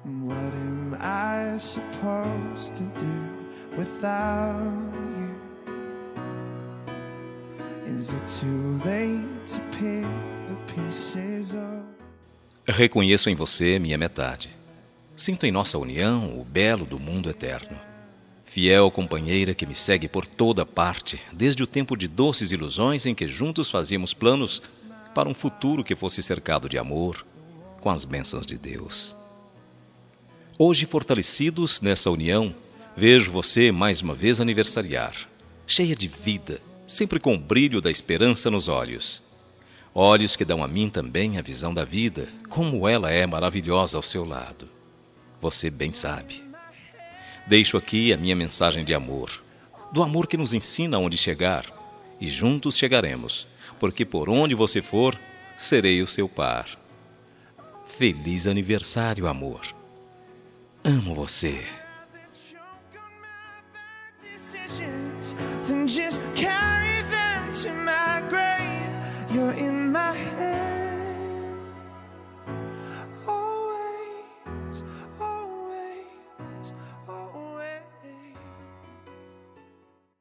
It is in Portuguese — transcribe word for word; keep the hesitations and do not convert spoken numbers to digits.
What am I supposed to do without you? Is it too late to pick the pieces up? Reconheço em você minha metade. Sinto em nossa união o belo do mundo eterno. Fiel companheira que me segue por toda parte, desde o tempo de doces ilusões em que juntos fazíamos planos para um futuro que fosse cercado de amor, com as bênçãos de Deus. Hoje, fortalecidos nessa união, vejo você mais uma vez aniversariar, cheia de vida, sempre com o brilho da esperança nos olhos. Olhos que dão a mim também a visão da vida, como ela é maravilhosa ao seu lado. Você bem sabe. Deixo aqui a minha mensagem de amor, do amor que nos ensina aonde chegar, e juntos chegaremos, porque por onde você for, serei o seu par. Feliz aniversário, amor. Amo você. Then just carry them to my grave. You're in my head.